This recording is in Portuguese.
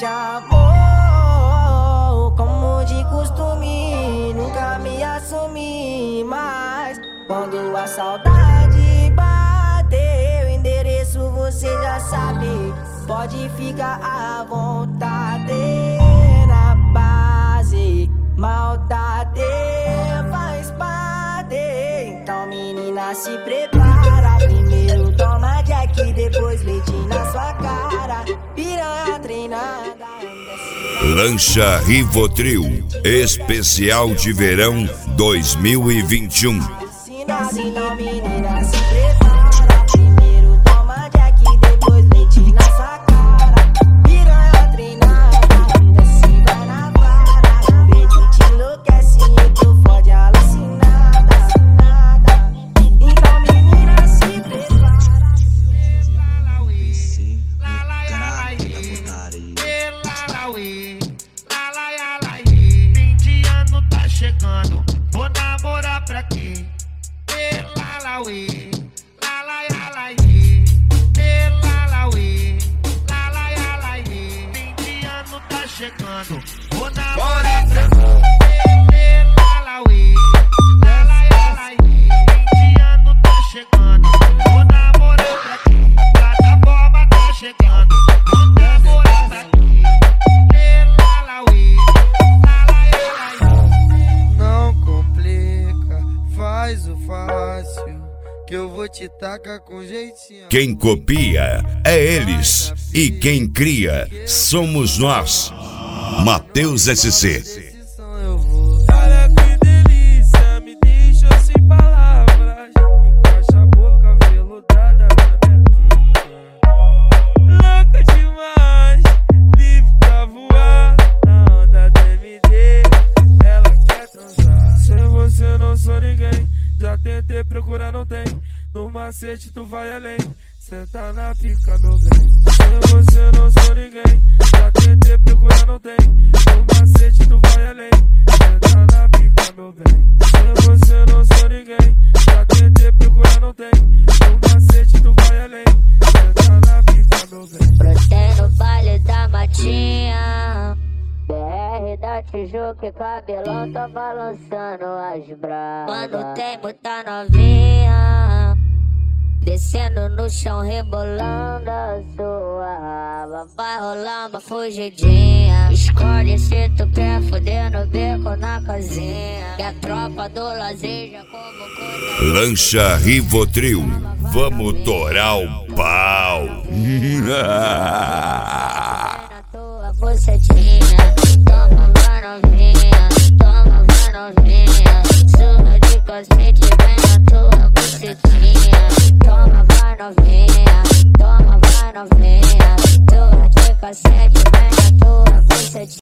chamou, como de costume, nunca me assumi. Mas quando a saudade bater, o endereço você já sabe. Pode ficar à vontade, na base, maldade faz parte. Então menina, se prepara, primeiro toma Jack, depois leite na sua cara. Piranha treinada. Lancha Rivotril, especial de verão 2021. Então menina, se prepara, primeiro toma Jack, depois leite na sua cara. Piranha treinada, ainda se vai na vara. O beijo te enlouquece e tu fode alucinada. Então menina, se prepara. Fim de ano tá chegando, vou namorar pra quê? Lalauê, lalaialaiê, lalauê, lalaialaiê. Fim de ano tá chegando, vou namorar pra quê? Lalauê, lalaialaiê. Fim de ano tá chegando, vou namorar pra quê? Plataforma tá chegando, vou namorar pra quê? Lalauê, lalaialaiê. Não complica, faz o fácil, que eu vou te tacar com jeitinho. Quem copia é eles e quem cria somos nós. Matheus SC. Esse som eu vou. Olha que delícia, me deixou sem palavras. Encaixa a boca veludada na minha pica. Louca demais, livre pra voar. Na onda da MD, ela quer transar. Sem você não sou ninguém, já tentei procurar, não tem. No macete tu vai além, senta na pica, meu bem. Sem você não sou ninguém, já tentei procurar, não tem. No macete tu vai além, senta na pica, meu bem. Sem você não sou ninguém, já tentei procurar, não tem. No macete tu vai além, senta na pica, meu bem. Brotei no baile da Matinha, BR da Tijuca e cabelão tá balançando as bravas. Quando tem muita novinha descendo no chão, rebolando a sua raba. Vai rolar uma fugidinha, escolhe se tu quer fuder no beco, na casinha. Que a tropa do lazer já convocou. Lancha Rivotril, vamos torar o pau. Na tua bucetinha, toma uma novinha.